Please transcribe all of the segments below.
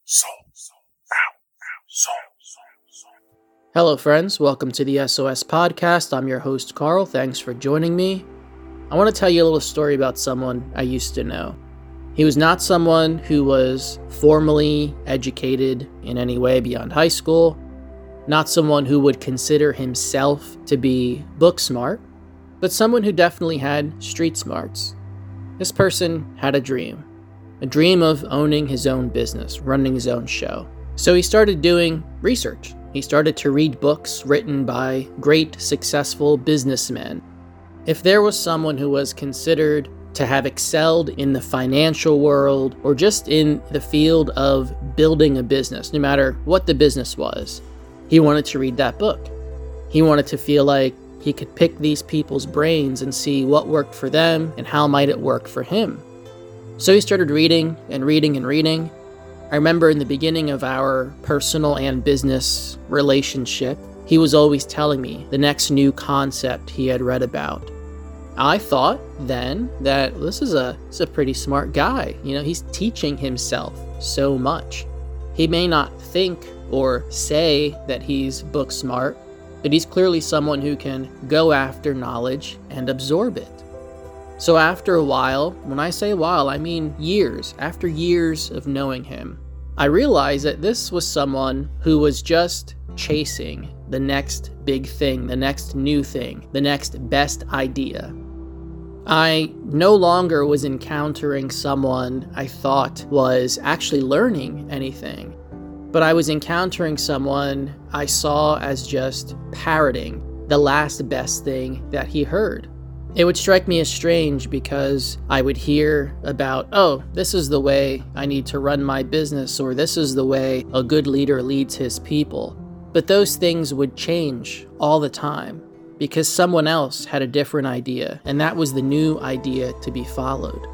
Soul out. Soul. Hello, friends. Welcome to the SOS Podcast. I'm your host, Carl. Thanks for joining me. I want to tell you a little story about someone I used to know. He was not someone who was formally educated in any way beyond high school, not someone who would consider himself to be book smart, but someone who definitely had street smarts. This person had a dream of owning his own business, running his own show. So he started doing research. He started to read books written by great, successful businessmen. If there was someone who was considered to have excelled in the financial world or just in the field of building a business, no matter what the business was, he wanted to read that book. He wanted to feel like he could pick these people's brains and see what worked for them and how might it work for him. So he started reading. I remember in the beginning of our personal and business relationship, he was always telling me the next new concept he had read about. I thought then that this is a pretty smart guy. He's teaching himself so much. He may not think or say that he's book smart, but he's clearly someone who can go after knowledge and absorb it. So after a while, when I say a while, I mean years, after years of knowing him, I realized that this was someone who was just chasing the next big thing, the next new thing, the next best idea. I no longer was encountering someone I thought was actually learning anything, but I was encountering someone I saw as just parroting the last best thing that he heard. It would strike me as strange because I would hear about, this is the way I need to run my business, or this is the way a good leader leads his people. But those things would change all the time because someone else had a different idea, and that was the new idea to be followed.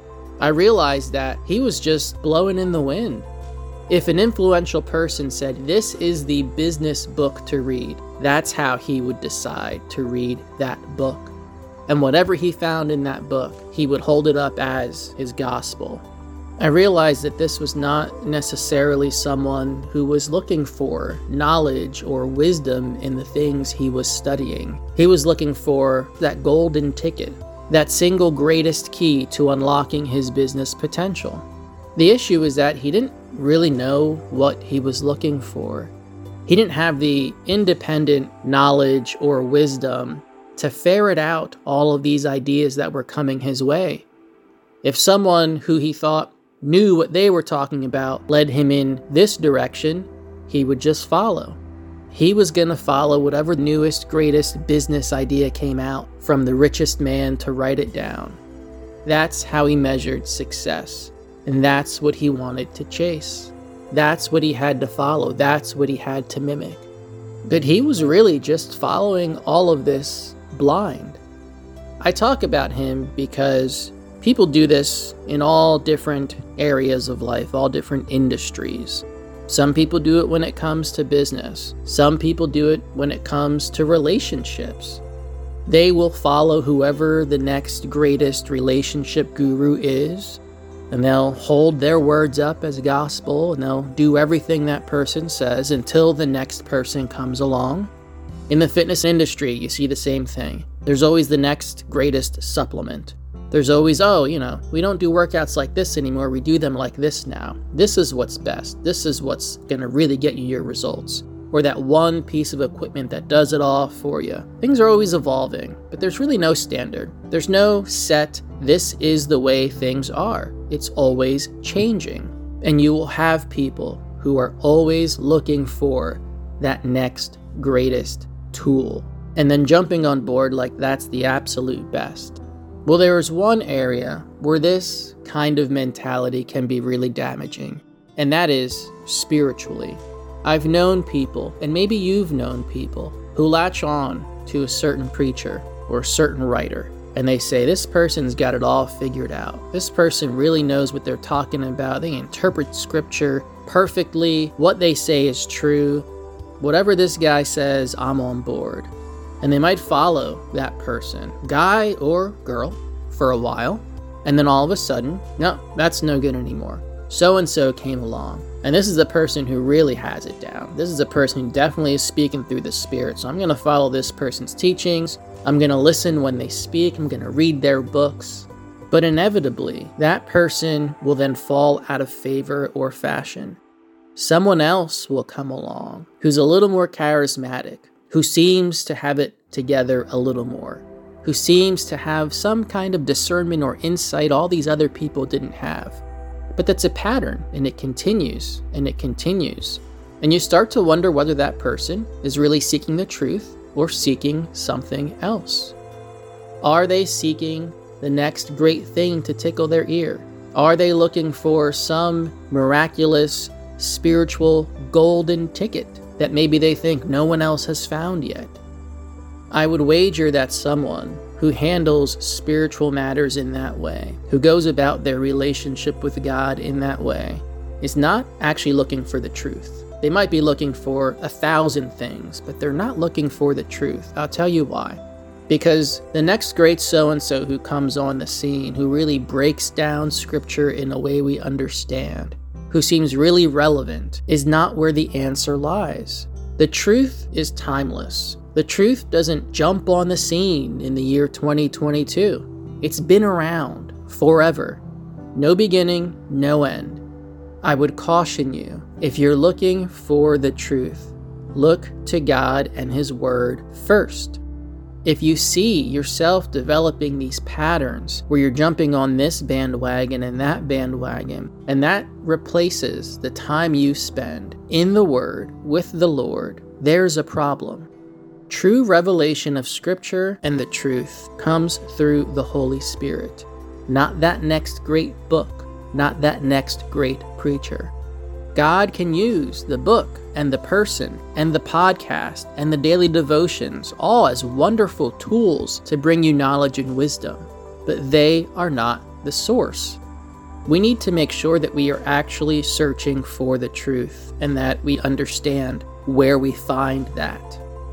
I realized that he was just blowing in the wind. If an influential person said, this is the business book to read, that's how he would decide to read that book. And whatever he found in that book, he would hold it up as his gospel. I realized that this was not necessarily someone who was looking for knowledge or wisdom in the things he was studying. He was looking for that golden ticket, that single greatest key to unlocking his business potential. The issue is that he didn't really know what he was looking for. He didn't have the independent knowledge or wisdom to ferret out all of these ideas that were coming his way. If someone who he thought knew what they were talking about led him in this direction, he would just follow. He was going to follow whatever newest, greatest business idea came out from the richest man to write it down. That's how he measured success, and that's what he wanted to chase. That's what he had to follow. That's what he had to mimic. But he was really just following all of this blind. I talk about him because people do this in all different areas of life, all different industries. Some people do it when it comes to business. Some people do it when it comes to relationships. They will follow whoever the next greatest relationship guru is, and they'll hold their words up as gospel, and they'll do everything that person says until the next person comes along. In the fitness industry, you see the same thing. There's always the next greatest supplement. There's always, we don't do workouts like this anymore. We do them like this now. This is what's best. This is what's going to really get you your results. Or that one piece of equipment that does it all for you. Things are always evolving, but there's really no standard. There's no set, this is the way things are. It's always changing. And you will have people who are always looking for that next greatest tool, and then jumping on board like that's the absolute best. Well, there is one area where this kind of mentality can be really damaging, and that is spiritually. I've known people, and maybe you've known people, who latch on to a certain preacher or a certain writer, and they say, this person's got it all figured out. This person really knows what they're talking about. They interpret scripture perfectly. What they say is true. Whatever this guy says, I'm on board. And they might follow that person, guy or girl, for a while. And then all of a sudden, no, that's no good anymore. so-and-so came along, and this is a person who really has it down. This is a person who definitely is speaking through the Spirit, so I'm going to follow this person's teachings. I'm going to listen when they speak. I'm going to read their books. But inevitably, that person will then fall out of favor or fashion. Someone else will come along who's a little more charismatic, who seems to have it together a little more, who seems to have some kind of discernment or insight all these other people didn't have. But that's a pattern, and it continues, and it continues. And you start to wonder whether that person is really seeking the truth or seeking something else. Are they seeking the next great thing to tickle their ear? Are they looking for some miraculous, spiritual golden ticket that maybe they think no one else has found yet? I would wager that someone who handles spiritual matters in that way, who goes about their relationship with God in that way, is not actually looking for the truth. They might be looking for 1,000 things, but they're not looking for the truth. I'll tell you why. Because the next great so-and-so who comes on the scene, who really breaks down scripture in a way we understand, who seems really relevant, is not where the answer lies. The truth is timeless. The truth doesn't jump on the scene in the year 2022. It's been around forever. No beginning, no end. I would caution you, if you're looking for the truth, look to God and His Word first. If you see yourself developing these patterns where you're jumping on this bandwagon and that bandwagon, and that replaces the time you spend in the Word with the Lord, there's a problem. True revelation of Scripture and the truth comes through the Holy Spirit, not that next great book, not that next great preacher. God can use the book and the person and the podcast and the daily devotions all as wonderful tools to bring you knowledge and wisdom, but they are not the source. We need to make sure that we are actually searching for the truth and that we understand where we find that.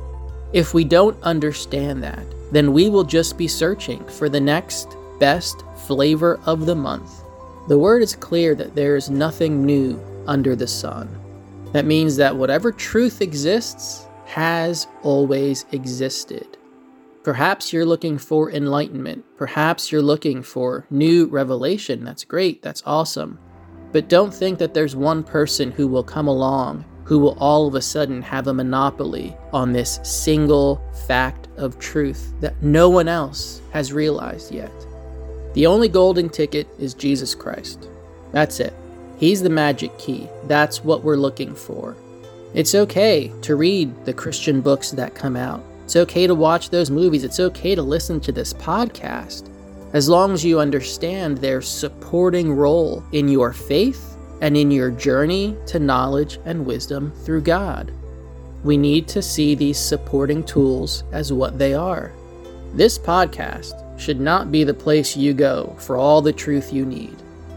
If we don't understand that, then we will just be searching for the next best flavor of the month. The word is clear that there is nothing new under the sun. That means that whatever truth exists has always existed. Perhaps you're looking for enlightenment. Perhaps you're looking for new revelation. That's great. That's awesome. But don't think that there's one person who will come along who will all of a sudden have a monopoly on this single fact of truth that no one else has realized yet. The only golden ticket is Jesus Christ. That's it. He's the magic key. That's what we're looking for. It's okay to read the Christian books that come out. It's okay to watch those movies. It's okay to listen to this podcast, as long as you understand their supporting role in your faith and in your journey to knowledge and wisdom through God. We need to see these supporting tools as what they are. This podcast should not be the place you go for all the truth you need.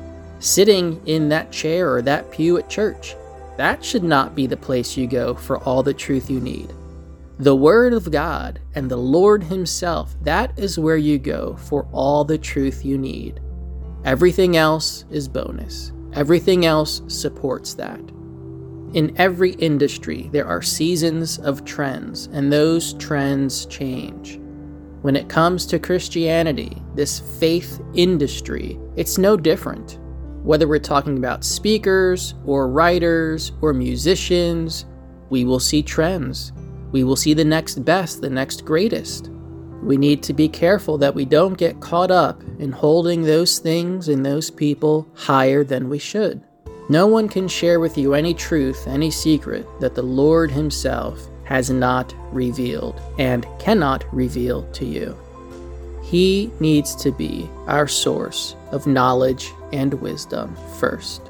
Sitting in that chair or that pew at church, that should not be the place you go for all the truth you need. The Word of God and the Lord Himself, that is where you go for all the truth you need. Everything else is bonus. Everything else supports that. In every industry, there are seasons of trends, and those trends change. When it comes to Christianity, this faith industry, it's no different. Whether we're talking about speakers or writers or musicians, we will see trends. We will see the next best, the next greatest. We need to be careful that we don't get caught up in holding those things and those people higher than we should. No one can share with you any truth, any secret that the Lord Himself has not revealed and cannot reveal to you. He needs to be our source of knowledge and wisdom first.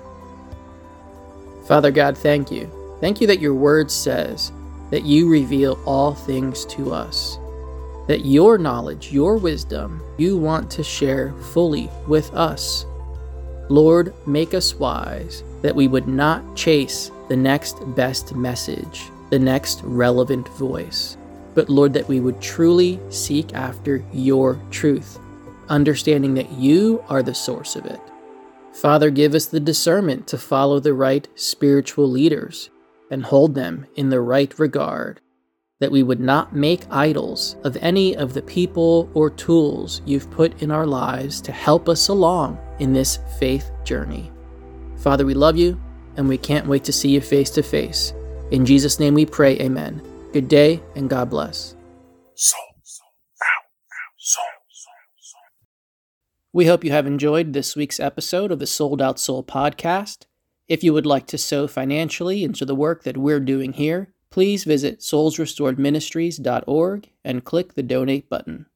Father God, thank you. Thank you that your word says that you reveal all things to us. That your knowledge, your wisdom, you want to share fully with us. Lord, make us wise that we would not chase the next best message, the next relevant voice, but Lord, that we would truly seek after your truth, understanding that you are the source of it. Father, give us the discernment to follow the right spiritual leaders and hold them in the right regard, that we would not make idols of any of the people or tools you've put in our lives to help us along in this faith journey. Father, we love you, and we can't wait to see you face to face. In Jesus' name we pray, amen. Good day, and God bless. Soul. We hope you have enjoyed this week's episode of the Sold Out Soul podcast. If you would like to sow financially into the work that we're doing here, please visit soulsrestoredministries.org and click the donate button.